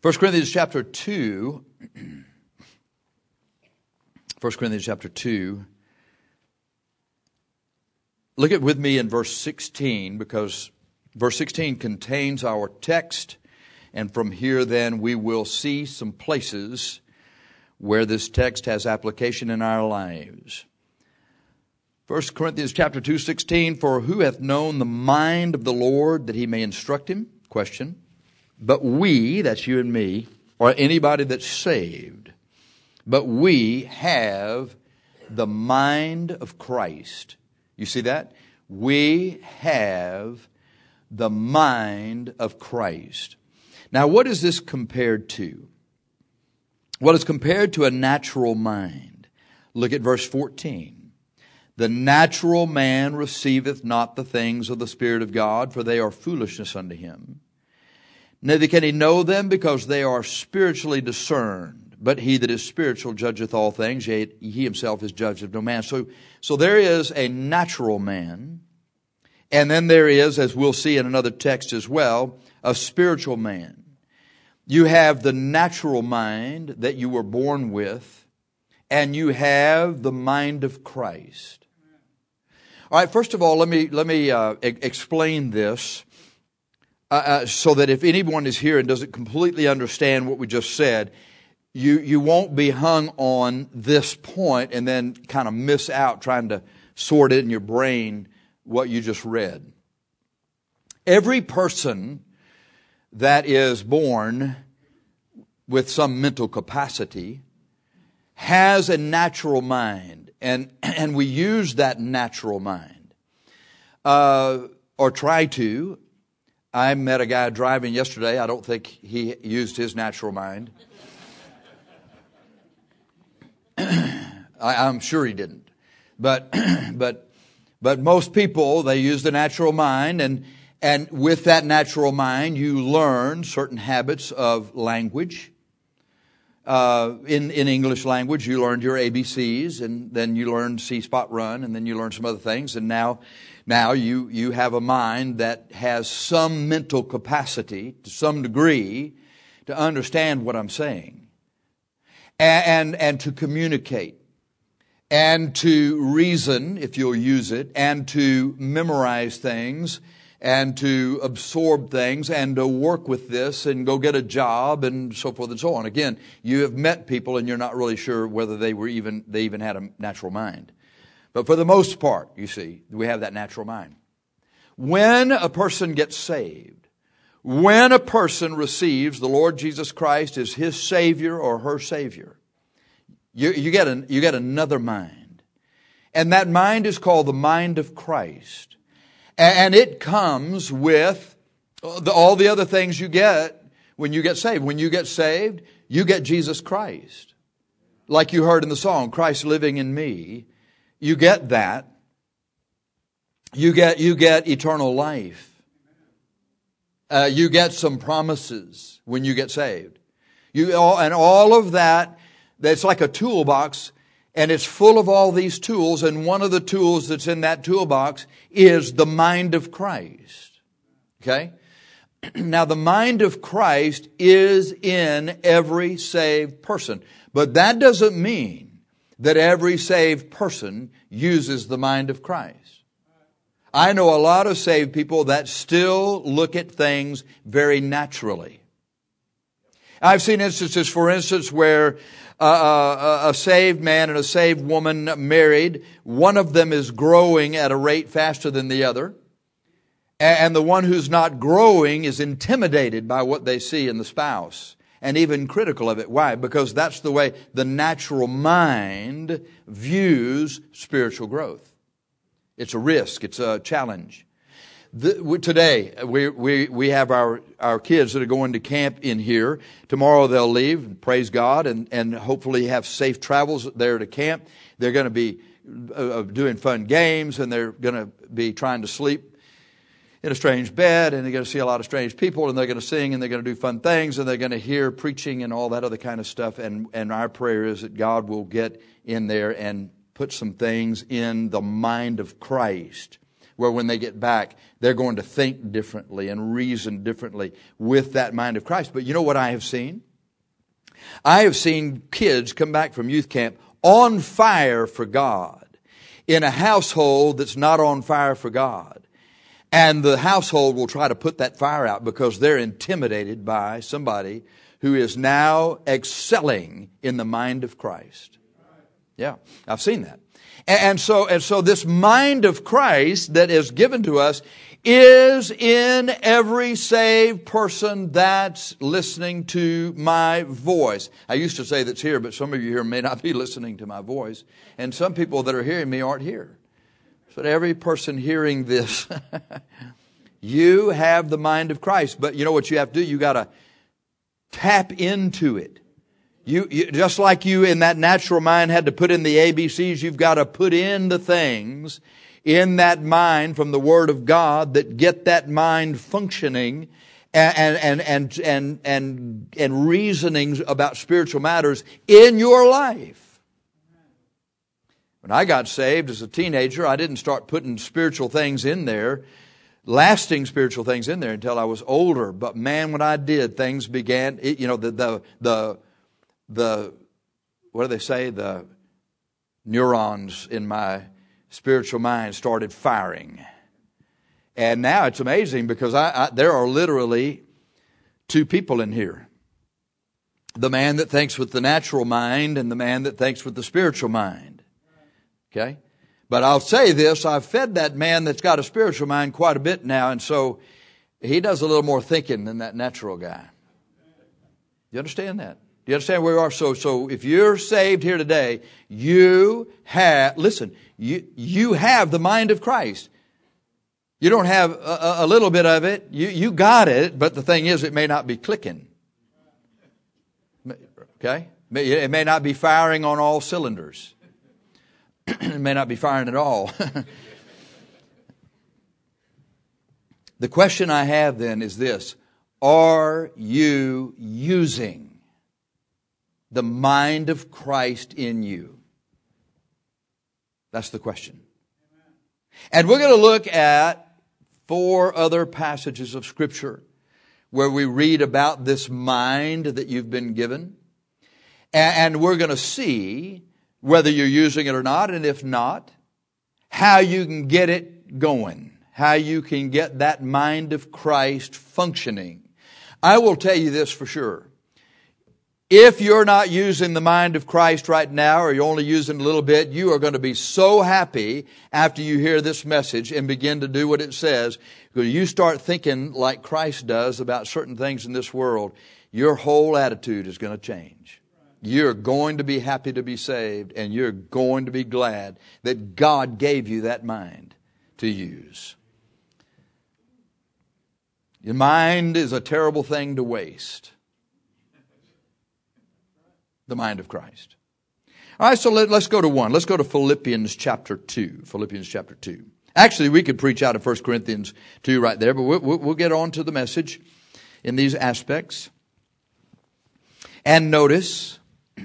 1 Corinthians chapter 2. 1 Corinthians chapter 2. Look at with me in verse 16, because verse 16 contains our text, and from here then we will see some places where this text has application in our lives. 1 Corinthians chapter 2, 16, for who hath known the mind of the Lord that he may instruct him? Question. But we, that's you and me, or anybody that's saved, but we have the mind of Christ. You see that? We have the mind of Christ. Now, what is this compared to? Well, it's compared to a natural mind. Look at verse 14. The natural man receiveth not the things of the Spirit of God, for they are foolishness unto him. Neither can he know them, because they are spiritually discerned. But he that is spiritual judgeth all things, yea, he himself is judged of no man. So there is a natural man, and then there is, as we'll see in another text as well, a spiritual man. You have the natural mind that you were born with, and you have the mind of Christ. All right, first of all, let me explain this. So that if anyone is here and doesn't completely understand what we just said, you won't be hung on this point and then kind of miss out trying to sort it in your brain what you just read. Every person that is born with some mental capacity has a natural mind, and we use that natural mind, or try to. I met a guy driving yesterday. I don't think he used his natural mind. I'm sure he didn't. But most people, they use the natural mind, and with that natural mind, you learn certain habits of language. In English language, you learned your ABCs, and then you learned see, spot, run, and then you learned some other things, and now you have a mind that has some mental capacity to some degree to understand what I'm saying and to communicate and to reason, if you'll use it, and to memorize things and to absorb things and to work with this and go get a job and so forth and so on. Again, you have met people and you're not really sure whether they even had a natural mind. But for the most part, you see, we have that natural mind. When a person gets saved, when a person receives the Lord Jesus Christ as his Savior or her Savior, you get another mind. And that mind is called the mind of Christ. And it comes with all the other things you get when you get saved. When you get saved, you get Jesus Christ. Like you heard in the song, Christ living in me. You get that. You get eternal life. You get some promises when you get saved. And all of that, that's like a toolbox, and it's full of all these tools, and one of the tools that's in that toolbox is the mind of Christ. Okay? Now, the mind of Christ is in every saved person. But that doesn't mean that every saved person uses the mind of Christ. I know a lot of saved people that still look at things very naturally. I've seen instances, for instance, where a saved man and a saved woman married, one of them is growing at a rate faster than the other, and the one who's not growing is intimidated by what they see in the spouse, and even critical of it. Why? Because that's the way the natural mind views spiritual growth. It's a risk. It's a challenge. Today, we have our kids that are going to camp in here. Tomorrow they'll leave, praise God, and hopefully have safe travels there to camp. They're going to be doing fun games, and they're going to be trying to sleep in a strange bed, and they're going to see a lot of strange people, and they're going to sing, and they're going to do fun things, and they're going to hear preaching and all that other kind of stuff. And our prayer is that God will get in there and put some things in the mind of Christ where when they get back, they're going to think differently and reason differently with that mind of Christ. But you know what I have seen? I have seen kids come back from youth camp on fire for God in a household that's not on fire for God. And the household will try to put that fire out because they're intimidated by somebody who is now excelling in the mind of Christ. Yeah, I've seen that. And so this mind of Christ that is given to us is in every saved person that's listening to my voice. I used to say that's here, but some of you here may not be listening to my voice. And some people that are hearing me aren't here. But every person hearing this, you have the mind of Christ. But you know what you have to do? You got to tap into it. You just like you in that natural mind had to put in the ABCs, you've got to put in the things in that mind from the Word of God that get that mind functioning and reasonings about spiritual matters in your life. When I got saved as a teenager, I didn't start putting spiritual things in there, lasting spiritual things in there until I was older. But man, when I did, things began, what do they say? The neurons in my spiritual mind started firing. And now it's amazing because there are literally two people in here. The man that thinks with the natural mind and the man that thinks with the spiritual mind. Okay? But I'll say this, I've fed that man that's got a spiritual mind quite a bit now, and so he does a little more thinking than that natural guy. You understand that? Do you understand where we are? So if you're saved here today, you have the mind of Christ. You don't have a little bit of it. You got it, but the thing is, it may not be clicking. Okay? It may not be firing on all cylinders. It may not be firing at all. The question I have then is this: are you using the mind of Christ in you? That's the question. And we're going to look at 4 other passages of Scripture where we read about this mind that you've been given. And we're going to see whether you're using it or not, and if not, how you can get it going, how you can get that mind of Christ functioning. I will tell you this for sure. If you're not using the mind of Christ right now, or you're only using a little bit, you are going to be so happy after you hear this message and begin to do what it says. Because you start thinking like Christ does about certain things in this world, your whole attitude is going to change. You're going to be happy to be saved, and you're going to be glad that God gave you that mind to use. Your mind is a terrible thing to waste. The mind of Christ. All right, so let's go to one. Let's go to Philippians chapter 2. Philippians chapter 2. Actually, we could preach out of 1 Corinthians 2 right there, but we'll get on to the message in these aspects. And notice,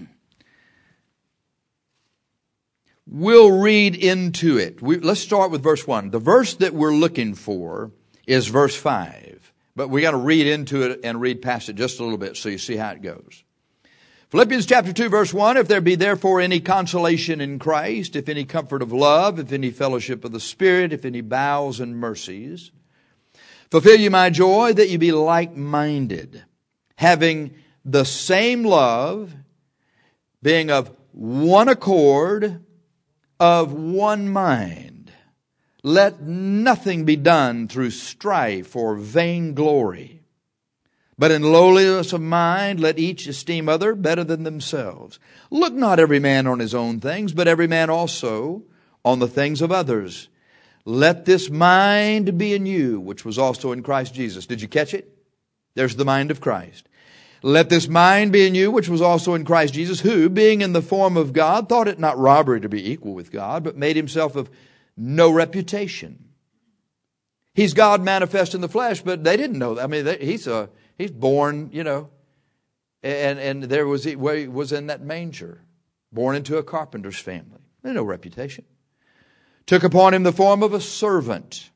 we'll read into it. Let's start with verse 1. The verse that we're looking for is verse 5. But we got to read into it and read past it just a little bit so you see how it goes. Philippians chapter 2 verse 1, if there be therefore any consolation in Christ, if any comfort of love, if any fellowship of the Spirit, if any bowels and mercies, fulfill you my joy that you be like-minded, having the same love, being of one accord, of one mind. Let nothing be done through strife or vainglory, but in lowliness of mind, let each esteem other better than themselves. Look not every man on his own things, but every man also on the things of others. Let this mind be in you, which was also in Christ Jesus. Did you catch it? There's the mind of Christ. Let this mind be in you, which was also in Christ Jesus, who, being in the form of God, thought it not robbery to be equal with God, but made himself of no reputation. He's God manifest in the flesh, but they didn't know that. I mean, He's born, and there was he was in that manger, born into a carpenter's family. There's no reputation. took upon him the form of a servant,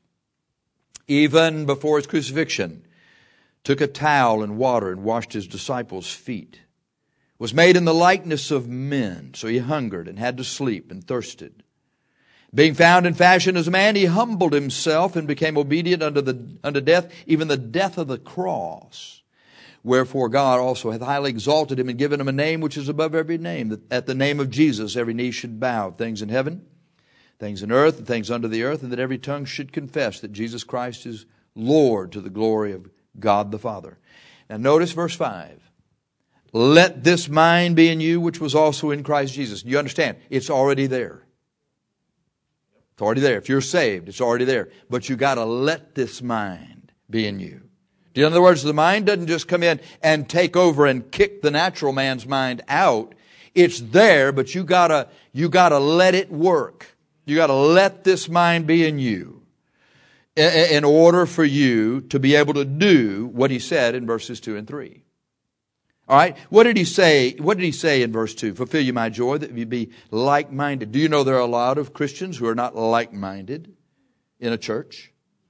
even before his crucifixion, took a towel and water and washed his disciples' feet, was made in the likeness of men, so he hungered and had to sleep and thirsted. Being found in fashion as a man, he humbled himself and became obedient unto death, even the death of the cross. Wherefore God also hath highly exalted him and given him a name which is above every name, that at the name of Jesus every knee should bow, things in heaven, things in earth, and things under the earth, and that every tongue should confess that Jesus Christ is Lord, to the glory of God the Father. Now notice verse 5. Let this mind be in you, which was also in Christ Jesus. You understand? It's already there. It's already there. If you're saved, it's already there. But you got to let this mind be in you. In other words, the mind doesn't just come in and take over and kick the natural man's mind out. It's there, but you gotta let it work. You got to let this mind be in you in order for you to be able to do what he said in verses 2 and 3. All right. What did he say? What did he say in verse 2? Fulfill you my joy, that you be like-minded. Do you know there are a lot of Christians who are not like-minded in a church?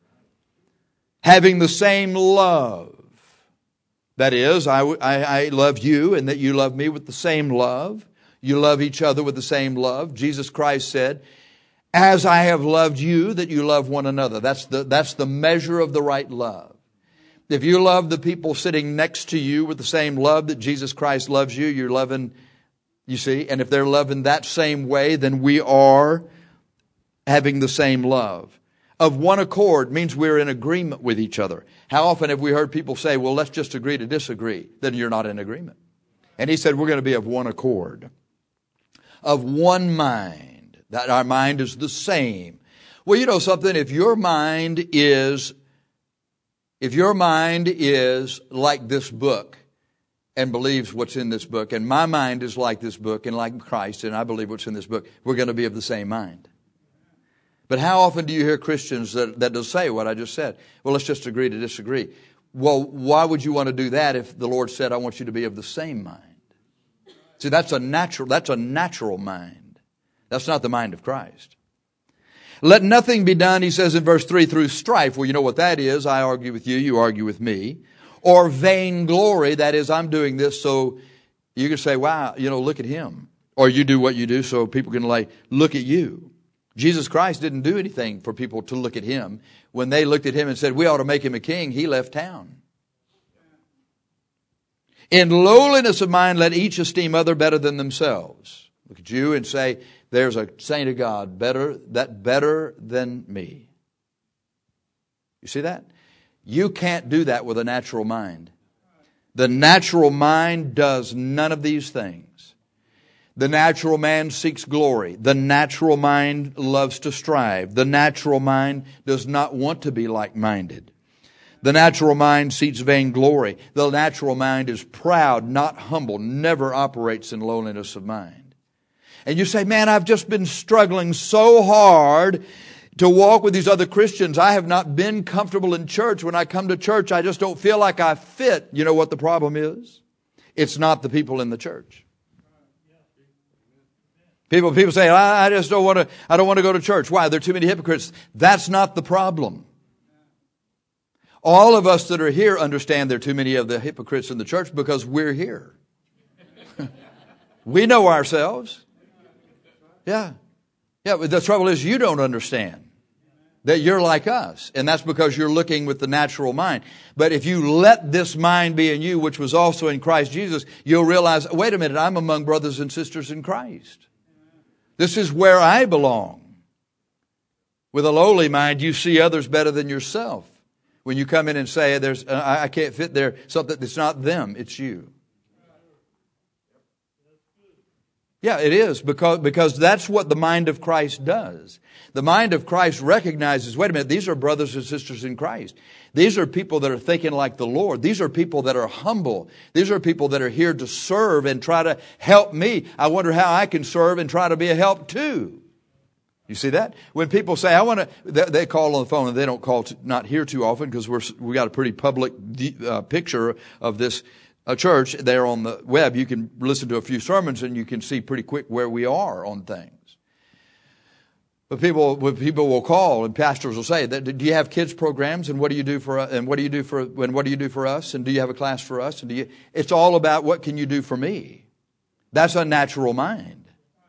Having the same love. That is, I love you and that you love me with the same love. You love each other with the same love. Jesus Christ said, as I have loved you, that you love one another. That's the measure of the right love. If you love the people sitting next to you with the same love that Jesus Christ loves you, you're loving, you see, and if they're loving that same way, then we are having the same love. Of one accord means we're in agreement with each other. How often have we heard people say, well, let's just agree to disagree? Then you're not in agreement. And he said, we're going to be of one accord, of one mind, that our mind is the same. Well, you know something, if your mind is like this book and believes what's in this book, and my mind is like this book and like Christ, and I believe what's in this book, we're going to be of the same mind. But how often do you hear Christians that do say what I just said? Well, let's just agree to disagree. Well, why would you want to do that if the Lord said, I want you to be of the same mind? See, that's a natural mind. That's not the mind of Christ. Let nothing be done, he says in verse 3, through strife. Well, you know what that is. I argue with you, you argue with me. Or vainglory, that is, I'm doing this so you can say, wow, look at him. Or you do what you do so people can look at you. Jesus Christ didn't do anything for people to look at him. When they looked at him and said, we ought to make him a king, he left town. In lowliness of mind, let each esteem other better than themselves. Look at you and say, there's a saint of God better than me. You see that? You can't do that with a natural mind. The natural mind does none of these things. The natural man seeks glory. The natural mind loves to strive. The natural mind does not want to be like-minded. The natural mind seeks vainglory. The natural mind is proud, not humble, never operates in lowliness of mind. And you say, man, I've just been struggling so hard to walk with these other Christians. I have not been comfortable in church. When I come to church, I just don't feel like I fit. You know what the problem is? It's not the people in the church. People say, I don't want to go to church. Why? There are too many hypocrites. That's not the problem. All of us that are here understand there are too many of the hypocrites in the church because we're here. We know ourselves. Yeah. But the trouble is you don't understand that you're like us. And that's because you're looking with the natural mind. But if you let this mind be in you, which was also in Christ Jesus, you'll realize, wait a minute, I'm among brothers and sisters in Christ. This is where I belong. With a lowly mind, you see others better than yourself. When you come in and say, I can't fit there, something that's not them, it's you. Yeah, it is, because that's what the mind of Christ does. The mind of Christ recognizes, wait a minute, these are brothers and sisters in Christ. These are people that are thinking like the Lord. These are people that are humble. These are people that are here to serve and try to help me. I wonder how I can serve and try to be a help too. You see that? When people say, they call on the phone, and they don't call, not here too often because we got a pretty public picture of this church there on the web. You can listen to a few sermons and you can see pretty quick where we are on things. But people will call and pastors will say, "Do you have kids programs? And what do you do for us? And what do you do for us? And do you have a class for us? And it's all about what can you do for me?" That's a natural mind.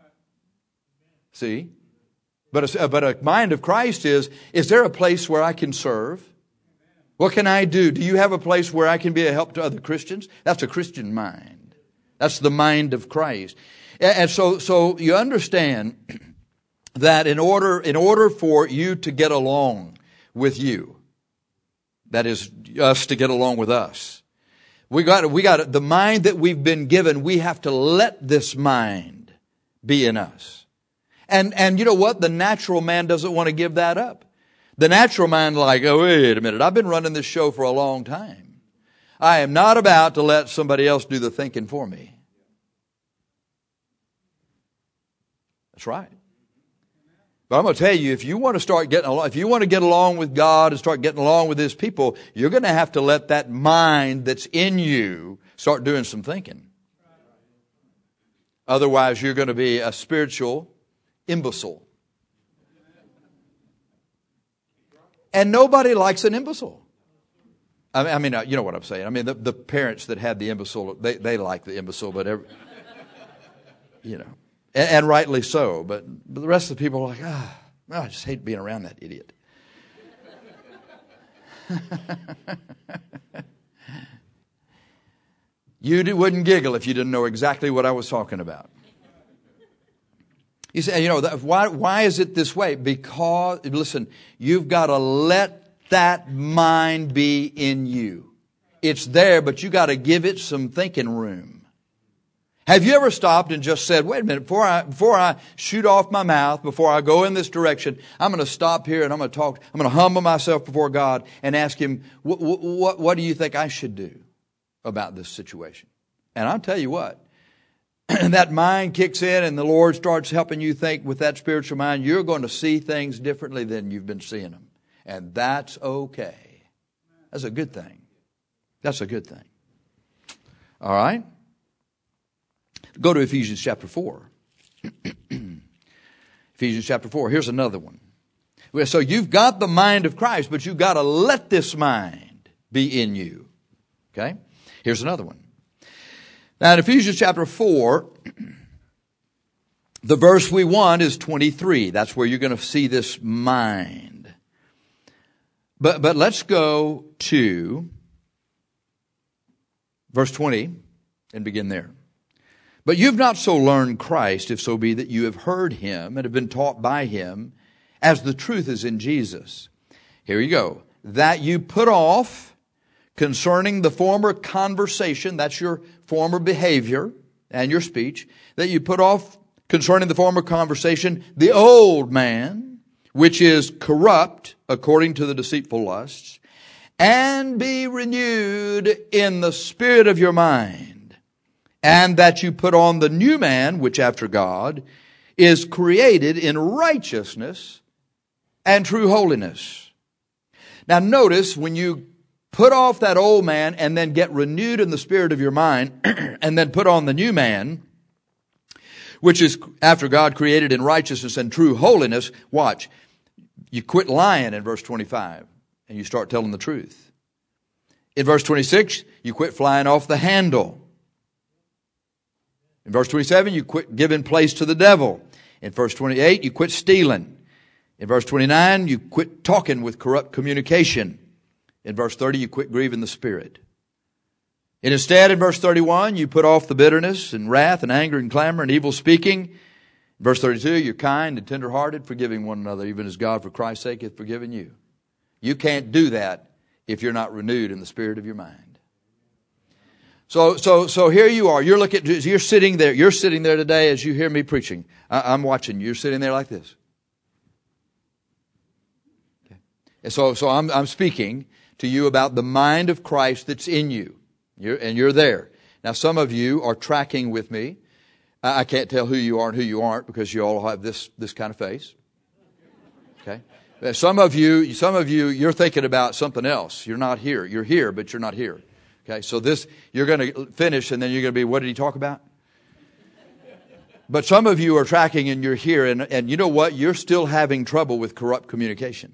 See, but a mind of Christ is there a place where I can serve? What can I do? Do you have a place where I can be a help to other Christians? That's a Christian mind. That's the mind of Christ. And so you understand that in order for you to get along with you, that is us to get along with us, we got the mind that we've been given. We have to let this mind be in us. And you know what? The natural man doesn't want to give that up. The natural mind like, "Oh, wait a minute. I've been running this show for a long time. I am not about to let somebody else do the thinking for me." That's right. But I'm going to tell you, if you want to get along with God and start getting along with His people, you're going to have to let that mind that's in you start doing some thinking. Otherwise, you're going to be a spiritual imbecile. And nobody likes an imbecile. I mean, you know what I'm saying. I mean, the parents that had the imbecile, they like the imbecile, but you know. And rightly so, but the rest of the people are like, I just hate being around that idiot. You wouldn't giggle if you didn't know exactly what I was talking about. You say, why is it this way? Because, listen, you've got to let that mind be in you. It's there, but you got to give it some thinking room. Have you ever stopped and just said, "Wait a minute, before I shoot off my mouth, before I go in this direction, I'm going to stop here and I'm going to talk. I'm going to humble myself before God and ask Him, what do you think I should do about this situation?" And I'll tell you what, that mind kicks in and the Lord starts helping you think with that spiritual mind. You're going to see things differently than you've been seeing them, and that's okay. That's a good thing. That's a good thing. All right. Go to Ephesians chapter 4. Ephesians chapter 4. Here's another one. So you've got the mind of Christ, but you've got to let this mind be in you. Okay? Here's another one. Now in Ephesians chapter 4, the verse we want is 23. That's where you're going to see this mind. But let's go to verse 20 and begin there. "But you've not so learned Christ, if so be that you have heard Him and have been taught by Him, as the truth is in Jesus." Here you go. "That you put off concerning the former conversation," that's your former behavior and your speech, "that you put off concerning the former conversation, the old man, which is corrupt according to the deceitful lusts, and be renewed in the spirit of your mind. And that you put on the new man, which after God is created in righteousness and true holiness." Now notice, when you put off that old man and then get renewed in the spirit of your mind and then put on the new man, which is after God created in righteousness and true holiness, watch. You quit lying in verse 25 and you start telling the truth. In verse 26, you quit flying off the handle. In verse 27, you quit giving place to the devil. In verse 28, you quit stealing. In verse 29, you quit talking with corrupt communication. In verse 30, you quit grieving the Spirit. And instead, in verse 31, you put off the bitterness and wrath and anger and clamor and evil speaking. In verse 32, you're kind and tenderhearted, forgiving one another, even as God for Christ's sake hath forgiven you. You can't do that if you're not renewed in the spirit of your mind. So here you are. You're sitting there. You're sitting there today as you hear me preaching. I'm watching you. You're sitting there like this. Okay. And so I'm speaking to you about the mind of Christ that's in you. You're there. Now some of you are tracking with me. I can't tell who you are and who you aren't because you all have this kind of face. Okay. Some of you, you're thinking about something else. You're not here. You're here, but you're not here. Okay, so you're going to finish and then you're going to be, what did he talk about? But some of you are tracking and you're here, and you know what? You're still having trouble with corrupt communication.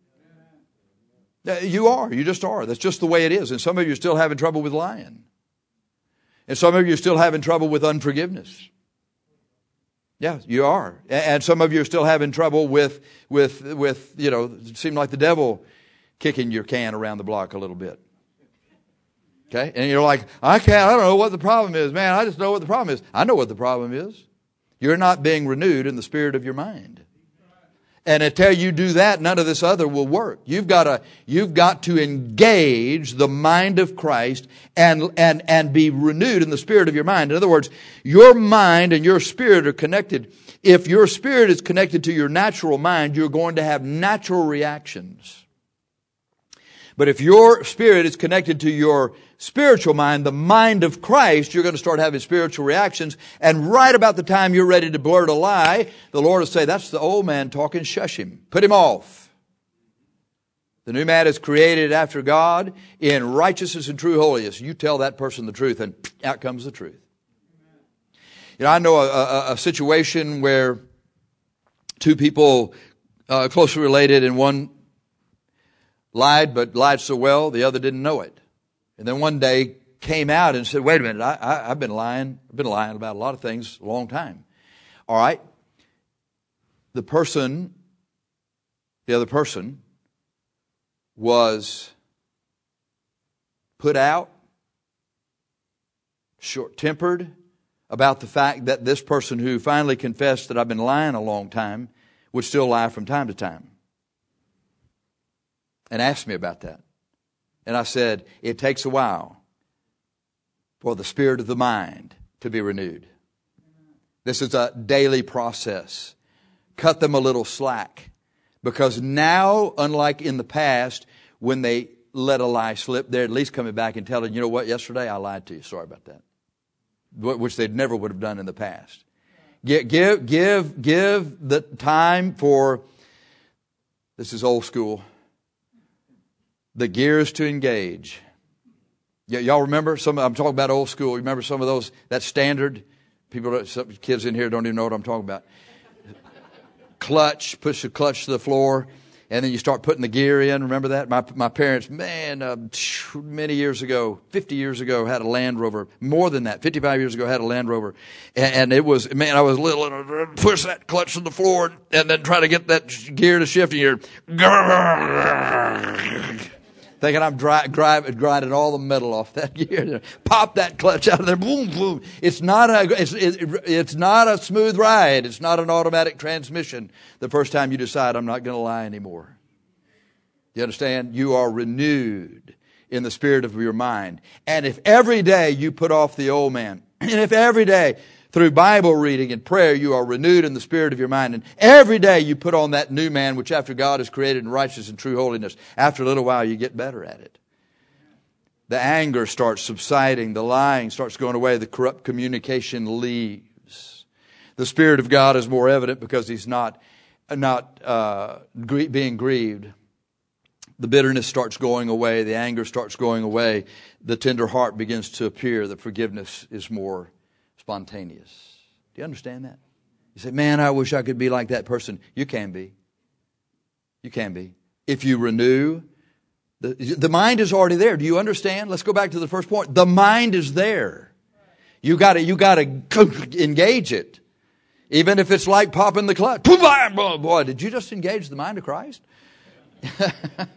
You are. You just are. That's just the way it is. And some of you are still having trouble with lying. And some of you are still having trouble with unforgiveness. Yeah, you are. And some of you are still having trouble with it seemed like the devil kicking your can around the block a little bit. Okay? And you're like, I don't know what the problem is. Man, I just know what the problem is. I know what the problem is. You're not being renewed in the spirit of your mind. And until you do that, none of this other will work. You've got to engage the mind of Christ and be renewed in the spirit of your mind. In other words, your mind and your spirit are connected. If your spirit is connected to your natural mind, you're going to have natural reactions. But if your spirit is connected to your spiritual mind, the mind of Christ, you're going to start having spiritual reactions. And right about the time you're ready to blurt a lie, the Lord will say, that's the old man talking, shush him. Put him off. The new man is created after God in righteousness and true holiness. You tell that person the truth and out comes the truth. You know, I know a situation where two people closely related, and one lied, but lied so well, the other didn't know it. And then one day came out and said, wait a minute, I've been lying. I've been lying about a lot of things a long time. All right. The other person was put out, short-tempered about the fact that this person who finally confessed that I've been lying a long time would still lie from time to time. And asked me about that. And I said, it takes a while for the spirit of the mind to be renewed. This is a daily process. Cut them a little slack. Because now, unlike in the past, when they let a lie slip, they're at least coming back and telling, you know what, yesterday I lied to you. Sorry about that. Which they never would have done in the past. Give the time for, this is old school, the gears to engage. Y'all remember some? I'm talking about old school. You remember some of those? That standard. Some kids in here don't even know what I'm talking about. Clutch, push the clutch to the floor, and then you start putting the gear in. Remember that? My parents, many years ago, 50 years ago, had a Land Rover. More than that, 55 years ago, had a Land Rover, and it was, man, I was little, and I'd push that clutch to the floor, and then try to get that gear to shift, and you're thinking I'm grinding all the metal off that gear. Pop that clutch out of there. Boom, boom. It's not a smooth ride. It's not an automatic transmission the first time you decide I'm not going to lie anymore. You understand? You are renewed in the spirit of your mind. And if every day you put off the old man, and if every day through Bible reading and prayer, you are renewed in the spirit of your mind. And every day you put on that new man, which after God is created in righteousness and true holiness. After a little while, you get better at it. The anger starts subsiding. The lying starts going away. The corrupt communication leaves. The Spirit of God is more evident because He's not being grieved. The bitterness starts going away. The anger starts going away. The tender heart begins to appear. The forgiveness is more spontaneous. Do you understand that? You say, man, I wish I could be like that person. You can be. You can be. If you renew, the mind is already there. Do you understand? Let's go back to the first point. The mind is there. You got to engage it. Even if it's like popping the clutch. Boy, did you just engage the mind of Christ? I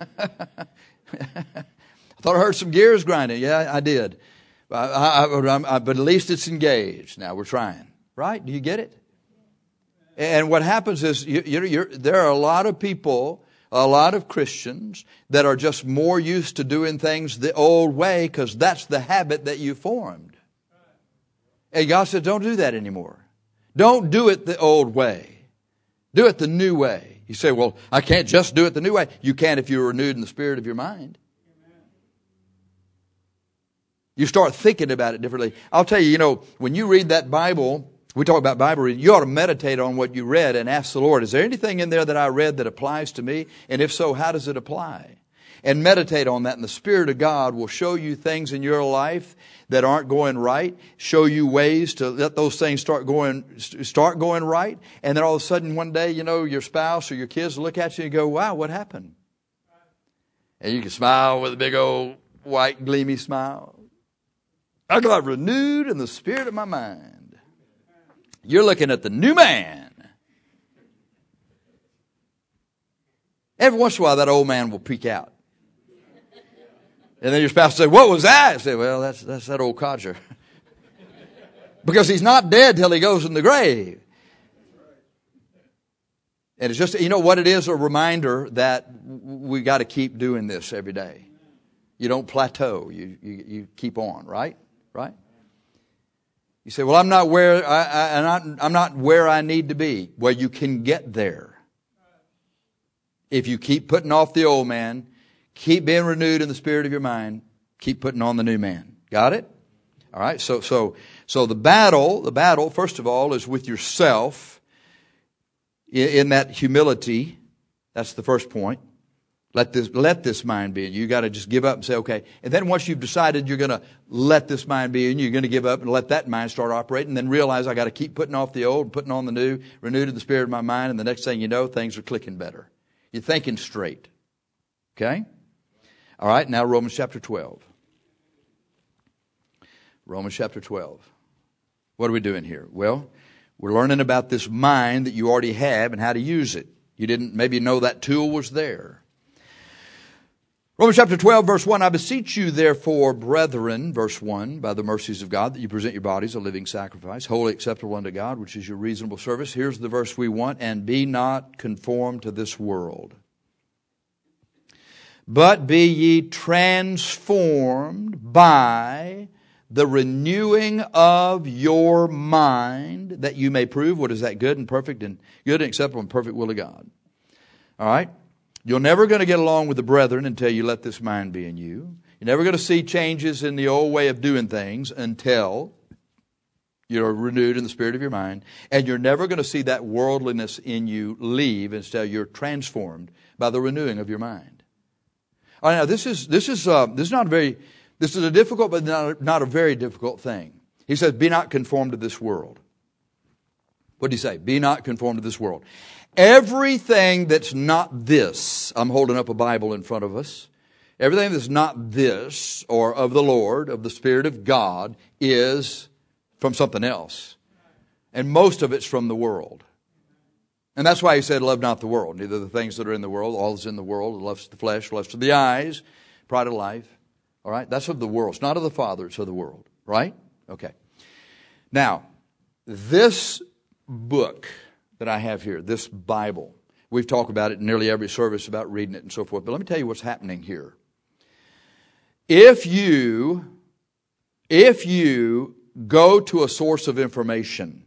thought I heard some gears grinding. Yeah, I did. But at least it's engaged. Now we're trying. Right? Do you get it? And what happens is there are a lot of people, a lot of Christians that are just more used to doing things the old way because that's the habit that you formed. And God said, don't do that anymore. Don't do it the old way. Do it the new way. You say, well, I can't just do it the new way. You can if you're renewed in the spirit of your mind. You start thinking about it differently. I'll tell you, when you read that Bible, we talk about Bible reading, you ought to meditate on what you read and ask the Lord, is there anything in there that I read that applies to me? And if so, how does it apply? and meditate on that. And the Spirit of God will show you things in your life that aren't going right, show you ways to let those things start going right. And then all of a sudden one day, your spouse or your kids will look at you and go, wow, what happened? And you can smile with a big old white gleamy smile. I got renewed in the spirit of my mind. You're looking at the new man. Every once in a while, that old man will peek out. And then your spouse will say, what was that? I say, well, that's that old codger. Because he's not dead till he goes in the grave. And it's just, what it is? A reminder that we got to keep doing this every day. You don't plateau. You keep on, right? Right? You say, well, I'm not where I'm not where I need to be. Well, you can get there. If you keep putting off the old man, keep being renewed in the spirit of your mind, keep putting on the new man. Got it? All right. So the battle, first of all, is with yourself in that humility. That's the first point. Let this mind be in you. You got to just give up and say, okay. And then once you've decided you're going to let this mind be in you, you're going to give up and let that mind start operating, and then realize I got to keep putting off the old, putting on the new, renewed in the spirit of my mind, and the next thing you know, things are clicking better. You're thinking straight. Okay? All right, now Romans chapter 12. Romans chapter 12. What are we doing here? Well, we're learning about this mind that you already have and how to use it. You didn't maybe know that tool was there. Romans chapter 12, verse 1, I beseech you, therefore, brethren, verse 1, by the mercies of God, that you present your bodies a living sacrifice, wholly acceptable unto God, which is your reasonable service. Here's the verse we want, and be not conformed to this world, but be ye transformed by the renewing of your mind, that you may prove what is that good and acceptable and perfect will of God. All right? You're never going to get along with the brethren until you let this mind be in you. You're never going to see changes in the old way of doing things until you're renewed in the spirit of your mind. And you're never going to see that worldliness in you leave until you're transformed by the renewing of your mind. All right, now this is a difficult but not a very difficult thing. He says, be not conformed to this world. What did he say? Be not conformed to this world. Everything that's not this, I'm holding up a Bible in front of us. Everything that's not this, or of the Lord, of the Spirit of God, is from something else. And most of it's from the world. And that's why he said, love not the world. Neither the things that are in the world, all that's in the world, lust of the flesh, lust of the eyes, pride of life. All right? That's of the world. It's not of the Father, it's of the world. Right? Okay. Now, this book that I have here, this Bible, we've talked about it in nearly every service about reading it and so forth. But let me tell you what's happening here. If you go to a source of information,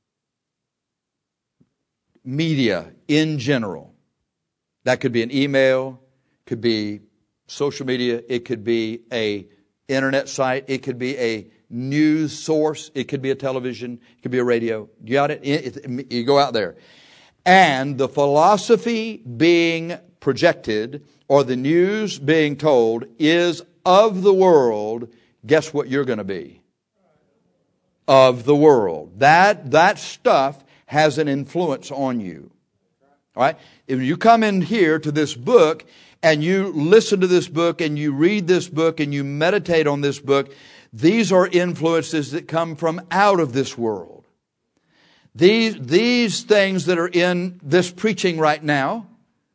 media in general, that could be an email, could be social media, it could be a internet site, it could be a news source, it could be a television, it could be a radio. You got it? You go out there. And the philosophy being projected or the news being told is of the world, guess what you're going to be? Of the world. That stuff has an influence on you. All right? If you come in here to this book and you listen to this book and you read this book and you meditate on this book, these are influences that come from out of this world. These things that are in this preaching right now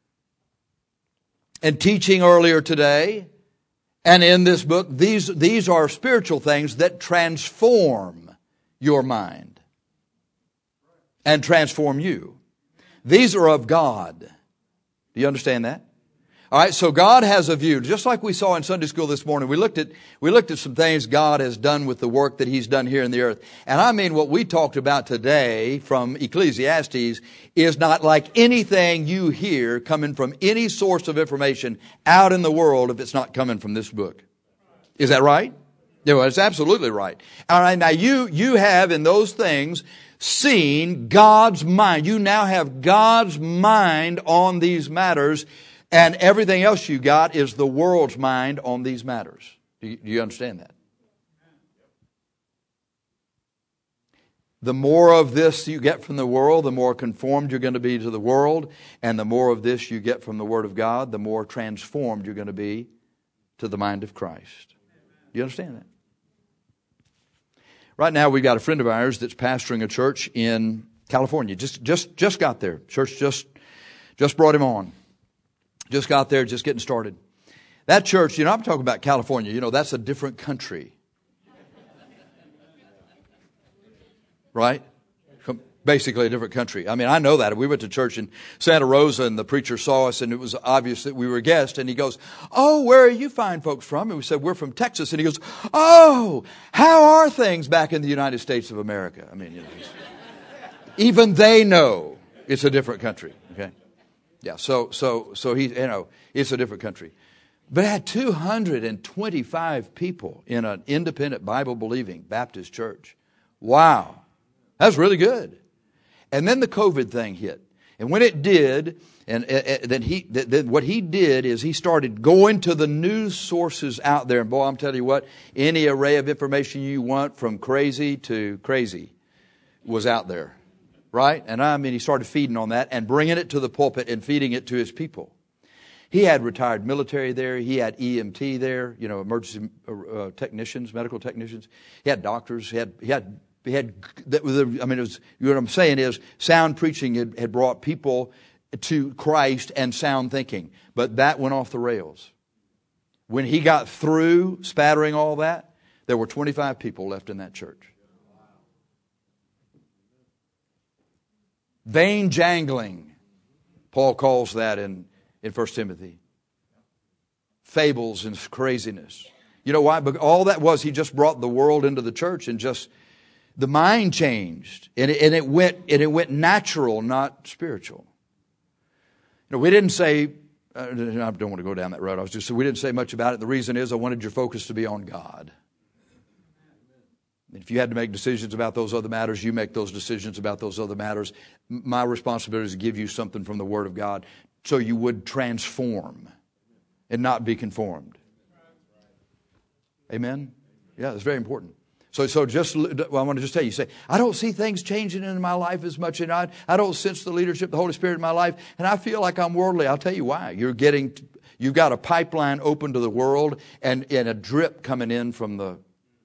and teaching earlier today and in this book, these are spiritual things that transform your mind and transform you. These are of God. Do you understand that? All right, so God has a view. Just like we saw in Sunday school this morning, we looked at some things God has done with the work that He's done here in the earth. And I mean, what we talked about today from Ecclesiastes is not like anything you hear coming from any source of information out in the world if it's not coming from this book. Is that right? Yeah, well, it's absolutely right. All right, now you have in those things seen God's mind. You now have God's mind on these matters. And everything else you got is the world's mind on these matters. Do you understand that? The more of this you get from the world, the more conformed you're going to be to the world. And the more of this you get from the Word of God, the more transformed you're going to be to the mind of Christ. Do you understand that? Right now we've got a friend of ours that's pastoring a church in California. Just got there. Church just brought him on. Just got there, just getting started. That church, I'm talking about California. That's a different country. Right? Basically a different country. I mean, I know that. We went to church in Santa Rosa and the preacher saw us and it was obvious that we were guests. And he goes, "Oh, where are you fine folks from?" And we said, "We're from Texas." And he goes, "Oh, how are things back in the United States of America?" I mean, even they know it's a different country. Okay. Yeah, so he, it's a different country. But it had 225 people in an independent Bible-believing Baptist church. Wow. That's really good. And then the COVID thing hit. And when it did, then what he did is he started going to the news sources out there. And boy, I'm telling you what, any array of information you want from crazy to crazy was out there. Right? And he started feeding on that and bringing it to the pulpit and feeding it to his people. He had retired military there. He had EMT there, emergency technicians, medical technicians. He had doctors. He had. What I'm saying is sound preaching had brought people to Christ and sound thinking. But that went off the rails. When he got through spattering all that, there were 25 people left in that church. Vain jangling, Paul calls that in 1 Timothy. Fables and craziness. You know why? Because all that was, he just brought the world into the church and just, the mind changed. And it went natural, not spiritual. We didn't say, I don't want to go down that road. We didn't say much about it. The reason is I wanted your focus to be on God. If you had to make decisions about those other matters, you make those decisions about those other matters. My responsibility is to give you something from the Word of God so you would transform and not be conformed. Amen? Yeah, that's very important. So I want to just tell you, say, I don't see things changing in my life as much, and I don't sense the leadership of the Holy Spirit in my life, and I feel like I'm worldly. I'll tell you why. You've got a pipeline open to the world and a drip coming in from the...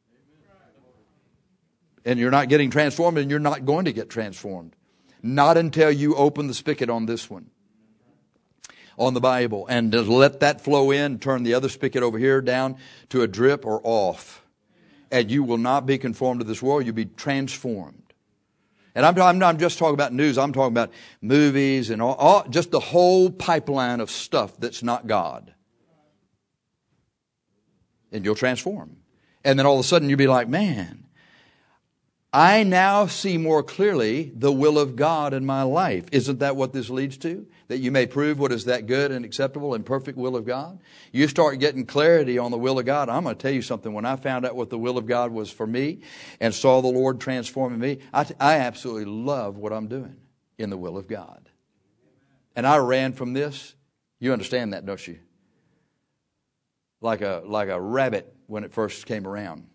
And you're not getting transformed, and you're not going to get transformed. Not until you open the spigot on this one. On the Bible. And just let that flow in, turn the other spigot over here down to a drip or off. And you will not be conformed to this world. You'll be transformed. And I'm not just talking about news. I'm talking about movies and all just the whole pipeline of stuff that's not God. And you'll transform. And then all of a sudden you'll be like, man, I now see more clearly the will of God in my life. Isn't that what this leads to? That you may prove what is that good and acceptable and perfect will of God? You start getting clarity on the will of God. I'm going to tell you something. When I found out what the will of God was for me and saw the Lord transforming me, I absolutely love what I'm doing in the will of God. And I ran from this. You understand that, don't you? Like a rabbit when it first came around.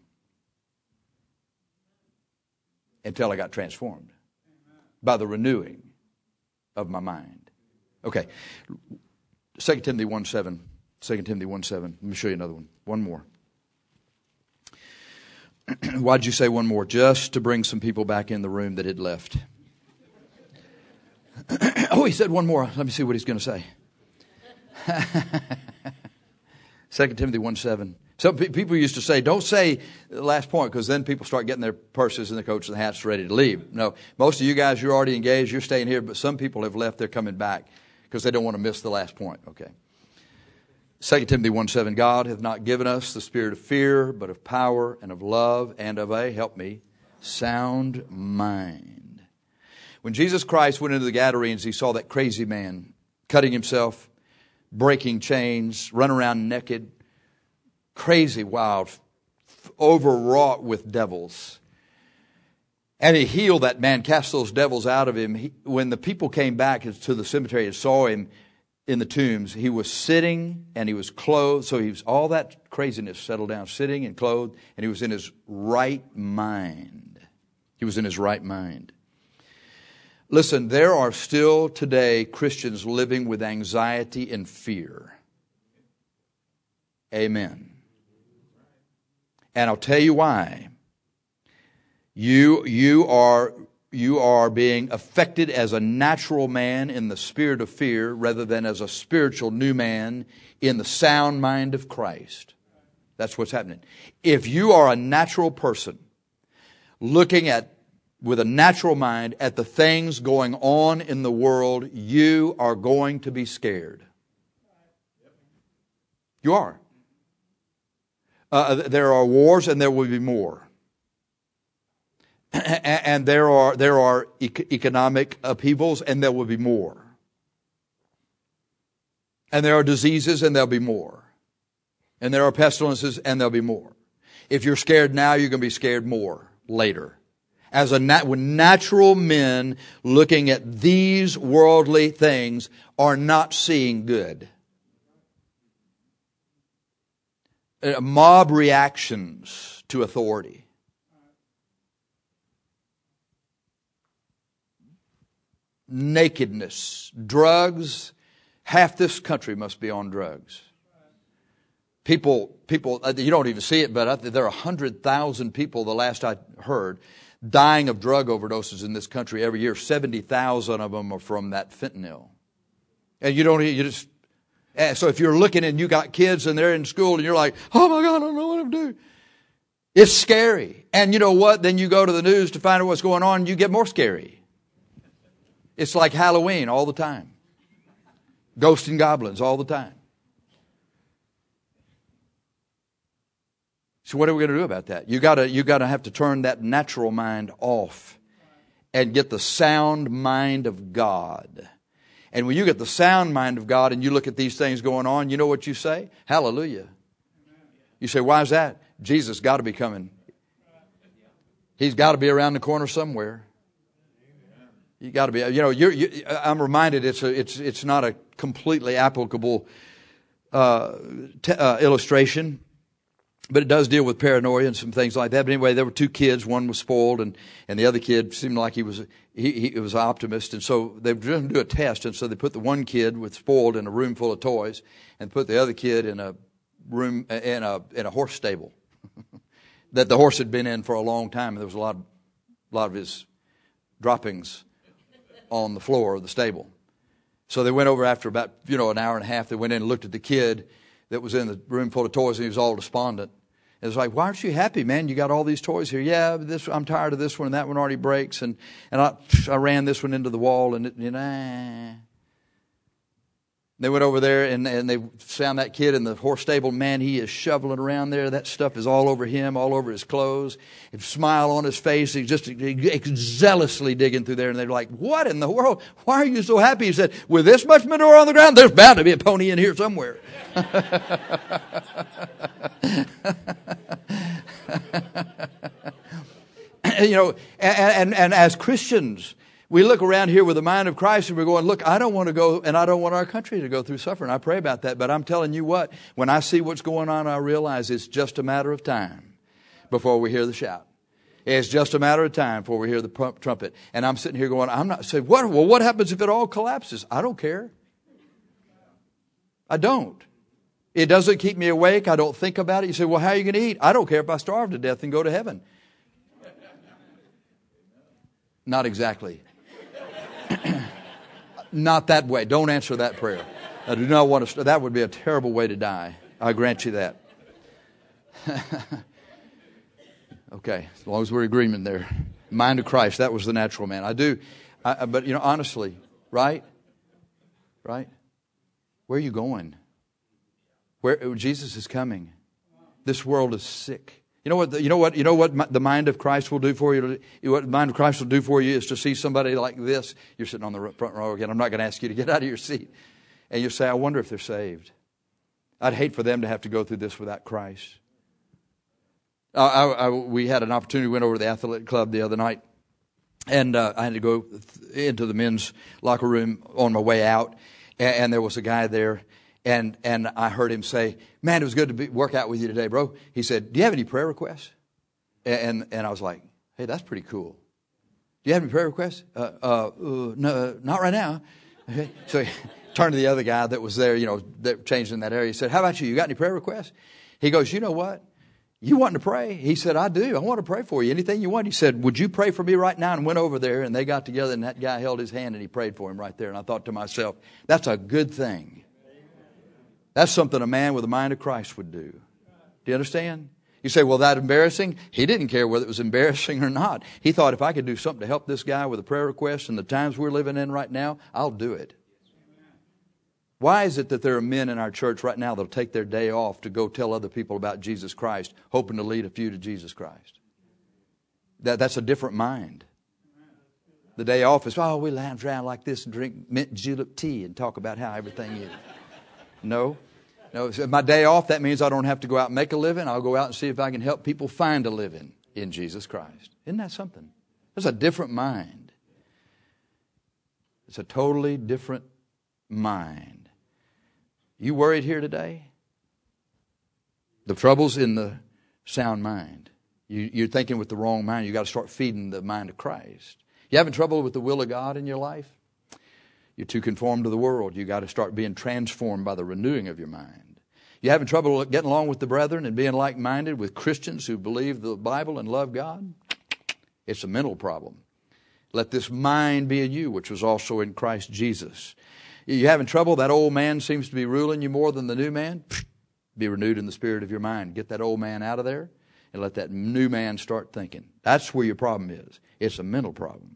Until I got transformed by the renewing of my mind. Okay. 2 Timothy 1:7. 2 Timothy 1:7. Let me show you another one. One more. Why'd you say one more? Just to bring some people back in the room that had left. Oh, he said one more. Let me see what he's going to say. 2 Timothy 1:7. Some people used to say, don't say the last point, because then people start getting their purses and their coats and hats ready to leave. No, most of you guys, you're already engaged, you're staying here, but some people have left, they're coming back because they don't want to miss the last point. Okay. 2 Timothy 1:7, God hath not given us the spirit of fear, but of power and of love and of help me, sound mind. When Jesus Christ went into the Gadarenes, he saw that crazy man cutting himself, breaking chains, running around naked, crazy, wild, overwrought with devils. And he healed that man, cast those devils out of him. When the people came back to the cemetery and saw him, in the tombs, he was sitting and he was clothed. So he was, all that craziness settled down, sitting and clothed, and he was in his right mind. He was in his right mind. Listen, there are still today Christians living with anxiety and fear. Amen. And I'll tell you why. You are being affected as a natural man in the spirit of fear rather than as a spiritual new man in the sound mind of Christ. That's what's happening. If you are a natural person looking at, with a natural mind, at the things going on in the world, you are going to be scared. You are. There are wars and there will be more. And there are economic upheavals and there will be more. And there are diseases and there'll be more. And there are pestilences and there'll be more. If you're scared now, you're going to be scared more later. As when natural men looking at these worldly things are not seeing good. Mob reactions to authority. Nakedness, drugs. Half this country must be on drugs. People, you don't even see it, but there are 100,000 people, the last I heard, dying of drug overdoses in this country every year. 70,000 of them are from that fentanyl. And so if you're looking and you got kids and they're in school and you're like, oh my God, I don't know what I'm doing. It's scary. And you know what? Then you go to the news to find out what's going on and you get more scary. It's like Halloween all the time. Ghosts and goblins all the time. So what are we going to do about that? You got to have to turn that natural mind off and get the sound mind of God. And when you get the sound mind of God and you look at these things going on, you know what you say? Hallelujah. You say, why is that? Jesus got to be coming. He's got to be around the corner somewhere. You got to be. I'm reminded it's not a completely applicable illustration. But it does deal with paranoia and some things like that. But anyway, there were two kids. One was spoiled, and the other kid seemed like he was an optimist. And so they were going to do a test. And so they put the one kid with spoiled in a room full of toys, and put the other kid in a room in a horse stable that the horse had been in for a long time. And there was a lot of his droppings on the floor of the stable. So they went over after about an hour and a half. They went in and looked at the kid that was in the room full of toys, and he was all despondent. It was like, why aren't you happy, man? You got all these toys here. Yeah, I'm tired of this one, and that one already breaks, and I ran this one into the wall, and They went over there, and they found that kid in the horse stable. Man, he is shoveling around there. That stuff is all over him, all over his clothes. A smile on his face. He's just zealously digging through there, and they're like, what in the world? Why are you so happy? He said, with this much manure on the ground, there's bound to be a pony in here somewhere. And as Christians, we look around here with the mind of Christ and we're going, look, I don't want to go, and I don't want our country to go through suffering. I pray about that, but I'm telling you what, when I see what's going on, I realize it's just a matter of time before we hear the shout. It's just a matter of time before we hear the trumpet. And I'm sitting here going, I'm not saying, what happens if it all collapses? I don't care. I don't. It doesn't keep me awake. I don't think about it. You say, well, how are you going to eat? I don't care if I starve to death and go to heaven. Not exactly. Not that way. Don't answer that prayer. I do not want to. That would be a terrible way to die. I grant you that. Okay, as long as we're in agreement there. Mind of Christ, that was the natural man. I do. But, honestly, right? Right? Where are you going? Where Jesus is coming. This world is sick. You know what the mind of Christ will do for you? What the mind of Christ will do for you is to see somebody like this. You're sitting on the front row again. I'm not going to ask you to get out of your seat. And you say, I wonder if they're saved. I'd hate for them to have to go through this without Christ. We had an opportunity. We went over to the athletic club the other night. And I had to go into the men's locker room on my way out. And there was a guy there, and I heard him say, "Man, it was good to work out with you today, bro." He said, "Do you have any prayer requests?" And I was like, "Hey, that's pretty cool. Do you have any prayer requests?" No, not right now. Okay. So he turned to the other guy that was there, that changed in that area. He said, "How about you? You got any prayer requests?" He goes, "You know what? You want to pray?" He said, "I do. I want to pray for you. Anything you want." He said, "Would you pray for me right now?" And went over there, and they got together, and that guy held his hand, and he prayed for him right there. And I thought to myself, that's a good thing. That's something a man with the mind of Christ would do. Do you understand? You say, "Well, that embarrassing?" He didn't care whether it was embarrassing or not. He thought, if I could do something to help this guy with a prayer request in the times we're living in right now, I'll do it. Why is it that there are men in our church right now that will take their day off to go tell other people about Jesus Christ, hoping to lead a few to Jesus Christ? That's a different mind. The day off is, we lounge around like this and drink mint julep tea and talk about how everything is. No. So my day off, that means I don't have to go out and make a living. I'll go out and see if I can help people find a living in Jesus Christ. Isn't that something? That's a different mind. It's a totally different mind. You worried here today? The trouble's in the sound mind. You're thinking with the wrong mind. You've got to start feeding the mind of Christ. You having trouble with the will of God in your life? You're too conformed to the world. You've got to start being transformed by the renewing of your mind. You having trouble getting along with the brethren and being like-minded with Christians who believe the Bible and love God? It's a mental problem. Let this mind be in you, which was also in Christ Jesus. You having trouble? That old man seems to be ruling you more than the new man? Be renewed in the spirit of your mind. Get that old man out of there and let that new man start thinking. That's where your problem is. It's a mental problem.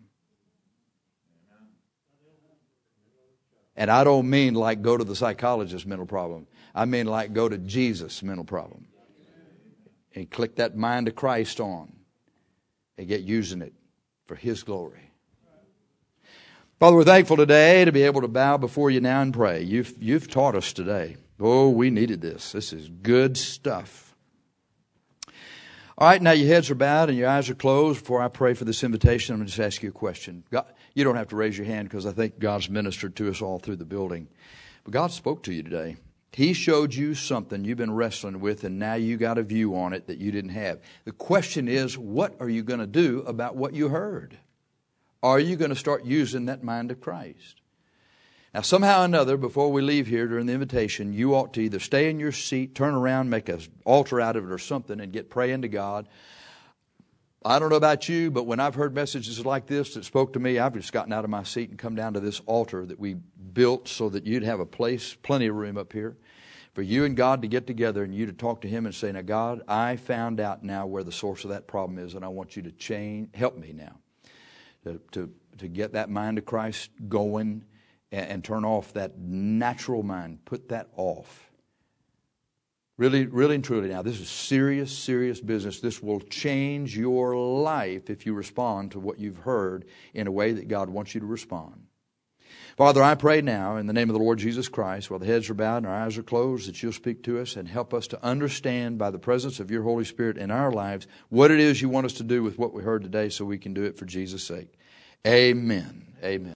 And I don't mean like go to the psychologist mental problem. I mean like go to Jesus mental problem. And click that mind of Christ on and get using it for His glory. Father, we're thankful today to be able to bow before you now and pray. You've taught us today. Oh, we needed this. This is good stuff. All right, now your heads are bowed and your eyes are closed. Before I pray for this invitation, I'm going to just ask you a question. God, you don't have to raise your hand because I think God's ministered to us all through the building. But God spoke to you today. He showed you something you've been wrestling with, and now you got a view on it that you didn't have. The question is, what are you going to do about what you heard? Are you going to start using that mind of Christ? Now, somehow or another, before we leave here during the invitation, you ought to either stay in your seat, turn around, make an altar out of it or something, and get praying to God. I don't know about you, but when I've heard messages like this that spoke to me, I've just gotten out of my seat and come down to this altar that we built so that you'd have a place, plenty of room up here, for you and God to get together and you to talk to Him and say, "Now, God, I found out now where the source of that problem is, and I want you to help me now. To get that mind of Christ going and turn off that natural mind. Put that off. Really, really and truly now, this is serious, serious business. This will change your life if you respond to what you've heard in a way that God wants you to respond. Father, I pray now in the name of the Lord Jesus Christ, while the heads are bowed and our eyes are closed, that you'll speak to us and help us to understand by the presence of your Holy Spirit in our lives what it is you want us to do with what we heard today so we can do it for Jesus' sake. Amen. Amen.